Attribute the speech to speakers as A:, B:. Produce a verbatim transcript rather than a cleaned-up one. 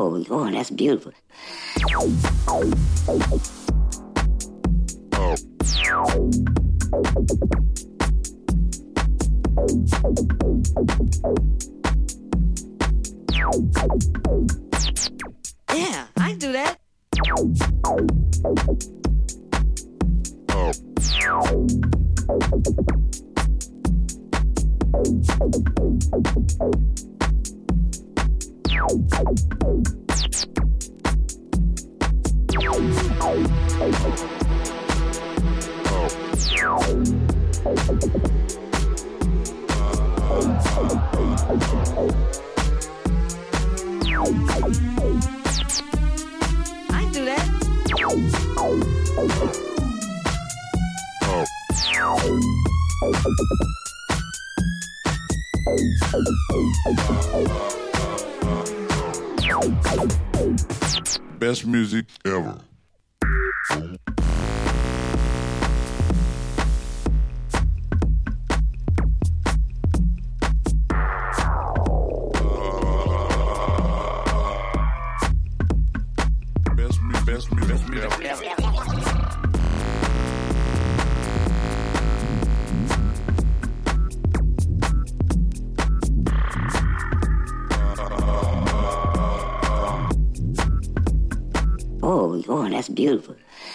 A: Oh, oh, that's beautiful.
B: Yeah, I can do that. I can do that.
C: Best music ever. Best music, best music, best music ever.
A: Oh, oh, that's beautiful.